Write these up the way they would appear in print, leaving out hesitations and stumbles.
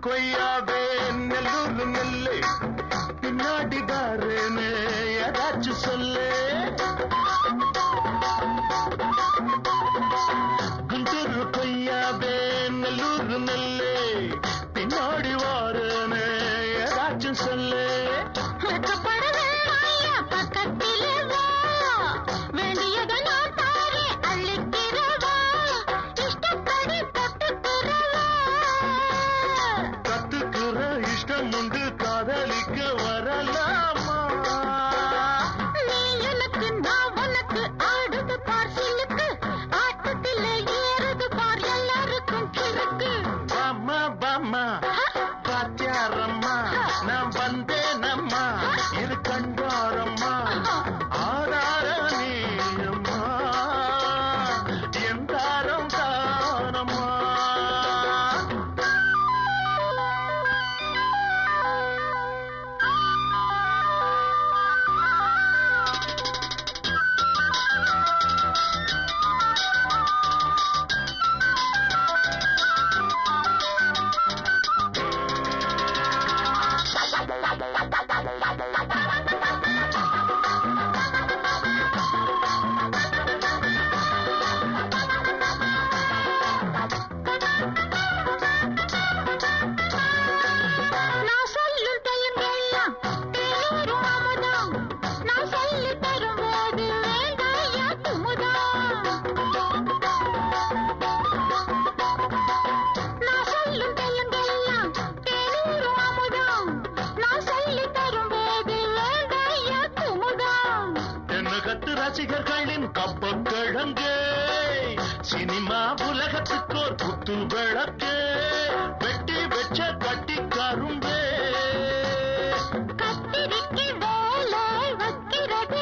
கொய்யாவே நெல்லூர் நெல்லு பின்னாடி பாருன்னு ஏதாச்சும் சொல்லு. குண்டூர் கொய்யாவே நெல்லூர் நெல்லு பின்னாடி வாருன்னு ஏதாச்சும் சொல்லு. காதலிக்க வரலாமா? நீ எனக்கு நான் உனக்கு ஆடுது பார் சிலுக்கு ஆட்டத்தில் ஏறுது பார் எல்லாருக்கும் கிறுக்கு. பாமா பாமா பாத்தியாரம்மா நான் வந்தேனம்மா இது கண்டாரம்மா ஆதார நீயம்மா எந்தாரம் தானம்மா. ரசிகர்களின் கப்பக்கிழங்கு சினிமா உலகத்துக்கோர் புத்து விளக்கு வெட்டி வெச்ச கட்டி கரும்பு கத்திரிக்கு வேலை வைக்கிறது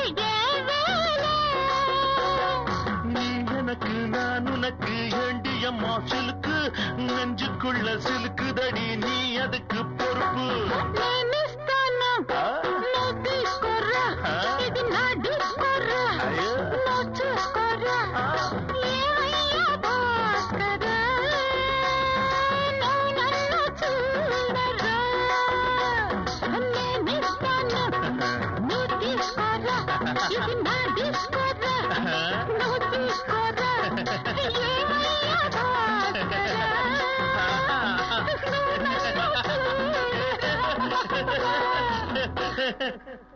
நீ எனக்கு நான் உனக்கு ஏண்டியம்மா சிலுக்கு நெஞ்சுக்குள்ள சிலுக்குதடி நீ அதுக்கு பொறுப்பு. Ha ha ha.